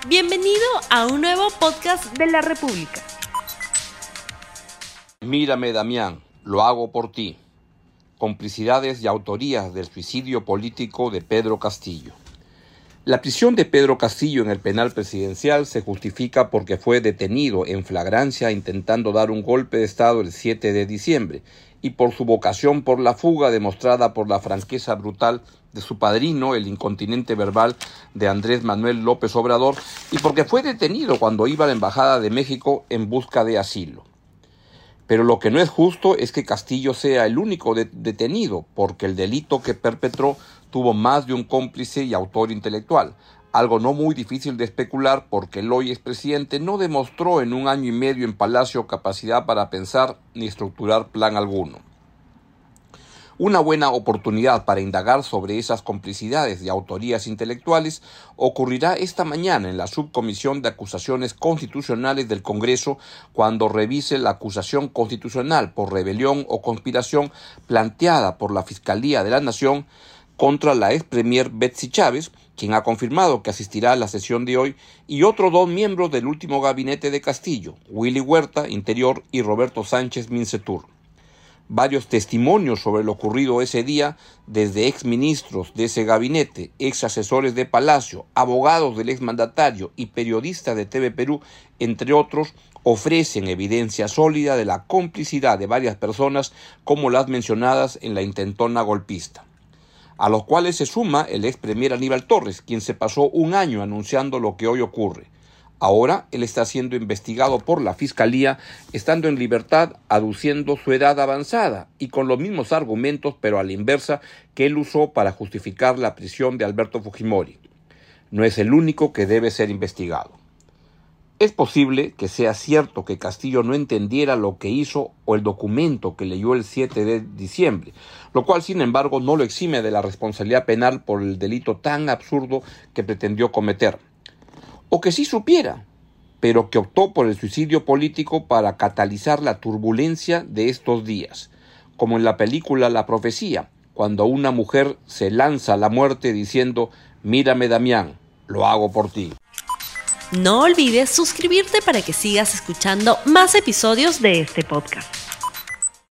Bienvenido a un nuevo podcast de la República. Mírame, Damián, lo hago por ti. Complicidades y autorías del suicidio político de Pedro Castillo. La prisión de Pedro Castillo en el penal presidencial se justifica porque fue detenido en flagrancia intentando dar un golpe de Estado el 7 de diciembre y por su vocación por la fuga demostrada por la franqueza brutal de su padrino, el incontinente verbal de Andrés Manuel López Obrador, y porque fue detenido cuando iba a la Embajada de México en busca de asilo. Pero lo que no es justo es que Castillo sea el único detenido, porque el delito que perpetró tuvo más de un cómplice y autor intelectual, algo no muy difícil de especular porque el hoy expresidente no demostró en un año y medio en Palacio capacidad para pensar ni estructurar plan alguno. Una buena oportunidad para indagar sobre esas complicidades y autorías intelectuales ocurrirá esta mañana en la Subcomisión de Acusaciones Constitucionales del Congreso cuando revise la acusación constitucional por rebelión o conspiración planteada por la Fiscalía de la Nación contra la ex premier Betsy Chávez, quien ha confirmado que asistirá a la sesión de hoy, y otros dos miembros del último gabinete de Castillo, Willy Huerta, Interior, y Roberto Sánchez Mincetur. Varios testimonios sobre lo ocurrido ese día, desde exministros de ese gabinete, ex asesores de Palacio, abogados del exmandatario y periodistas de TV Perú, entre otros, ofrecen evidencia sólida de la complicidad de varias personas como las mencionadas en la intentona golpista, a los cuales se suma el ex premier Aníbal Torres, quien se pasó un año anunciando lo que hoy ocurre. Ahora él está siendo investigado por la Fiscalía, estando en libertad, aduciendo su edad avanzada y con los mismos argumentos, pero a la inversa, que él usó para justificar la prisión de Alberto Fujimori. No es el único que debe ser investigado. Es posible que sea cierto que Castillo no entendiera lo que hizo o el documento que leyó el 7 de diciembre, lo cual, sin embargo, no lo exime de la responsabilidad penal por el delito tan absurdo que pretendió cometer. O que sí supiera, pero que optó por el suicidio político para catalizar la turbulencia de estos días, como en la película La Profecía, cuando una mujer se lanza a la muerte diciendo: «Mírame, Damián, lo hago por ti». No olvides suscribirte para que sigas escuchando más episodios de este podcast.